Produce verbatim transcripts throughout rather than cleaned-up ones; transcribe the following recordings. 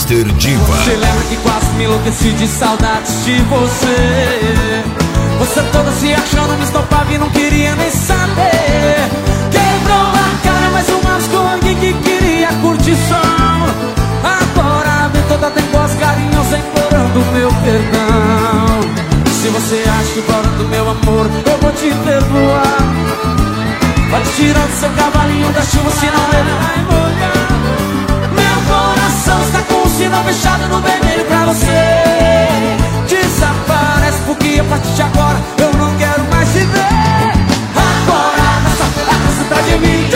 mister Diva. Você lembra que quase me enlouqueci de saudades de você? Você toda se achando, me estopava e não queria nem saber. Quebrou a cara, mas o mais com alguém que queria curtição. Agora vem toda temposa carinhosa implorando meu perdão. Se você acha que implorando meu amor eu vou te perdoar, pode tirar do seu cavalinho da chuva, senão ele vai molhar. Meu coração está com o sinal fechado no vermelho pra você. Desaparece porque a partir de agora eu não quero mais te ver. Agora passa atrás de mim,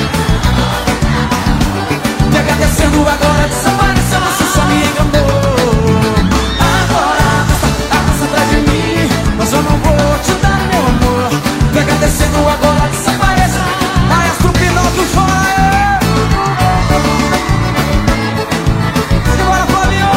me agradecendo agora, desapareceu, você só me enganou. Agora passa atrás de mim, mas eu não vou te dar meu amor. Me agradecendo agora, desapareça, maestro Pinóquio fora. Segura, Fabio.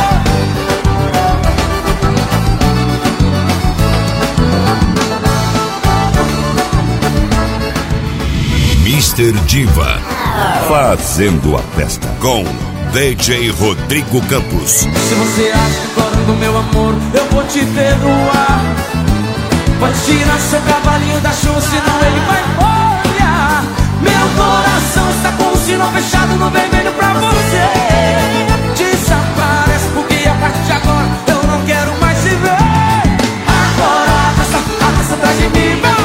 mister Diva, fazendo a festa com D J Rodrigo Campos. Se você acha que implorando meu amor eu vou te perdoar, pode tirar seu cavalinho da chuva, senão ele vai molhar. Meu coração está com o sinal fechado no vermelho pra você. Desaparece porque a partir de agora eu não quero mais te ver. Agora passa, passa atrás de mim, meu.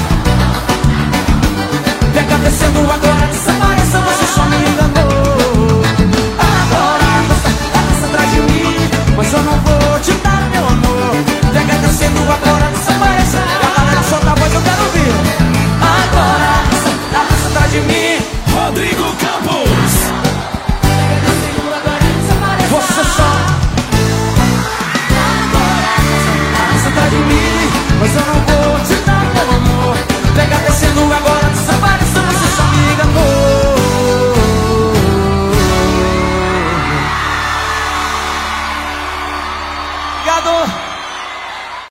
Me agradecendo agora, desapareça, você só me enganou. Agora passa, passa atrás de mim, mas eu não vou